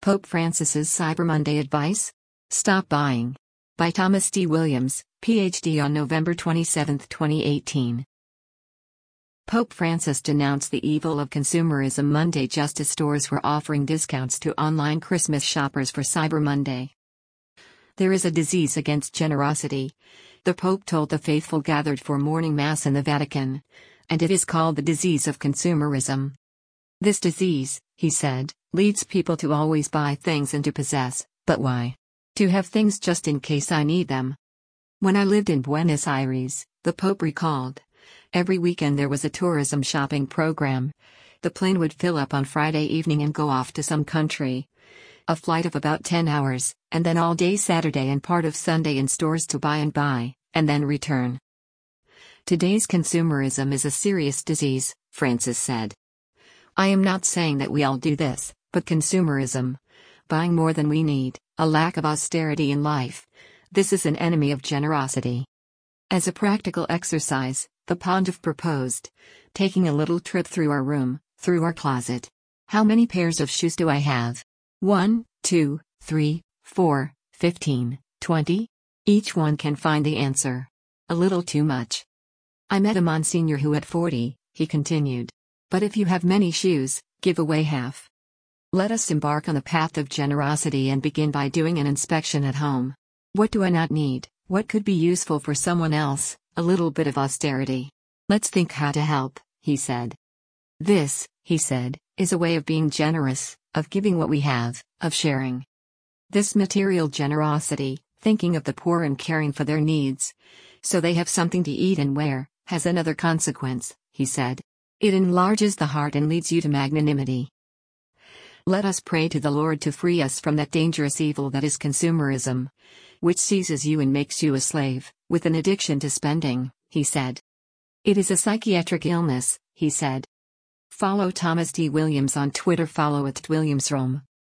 Pope Francis's Cyber Monday advice? Stop buying. By Thomas D. Williams, Ph.D. on November 27, 2018. Pope Francis denounced the evil of consumerism Monday just as stores were offering discounts to online Christmas shoppers for Cyber Monday. There is a disease against generosity, the Pope told the faithful gathered for morning mass in the Vatican, and it is called the disease of consumerism. This disease, he said, leads people to always buy things and to possess, but why? To have things just in case I need them. When I lived in Buenos Aires, the Pope recalled, every weekend there was a tourism shopping program. The plane would fill up on Friday evening and go off to some country. A flight of about 10 hours, and then all day Saturday and part of Sunday in stores to buy, and then return. Today's consumerism is a serious disease, Francis said. I am not saying that we all do this, but consumerism, buying more than we need, a lack of austerity in life, this is an enemy of generosity. As a practical exercise, the Pontiff proposed taking a little trip through our room, through our closet. How many pairs of shoes do I have? 1, 2, 3, 4, 15, 20? Each one can find the answer. A little too much. I met a Monsignor who at 40, he continued. But if you have many shoes, give away half. Let us embark on the path of generosity and begin by doing an inspection at home. What do I not need? What could be useful for someone else? A little bit of austerity. Let's think how to help, he said. This, he said, is a way of being generous, of giving what we have, of sharing. This material generosity, thinking of the poor and caring for their needs, so they have something to eat and wear, has another consequence, he said. It enlarges the heart and leads you to magnanimity. Let us pray to the Lord to free us from that dangerous evil that is consumerism, which seizes you and makes you a slave, with an addiction to spending, he said. It is a psychiatric illness, he said. Follow Thomas D. Williams on Twitter. Follow @WilliamsRome.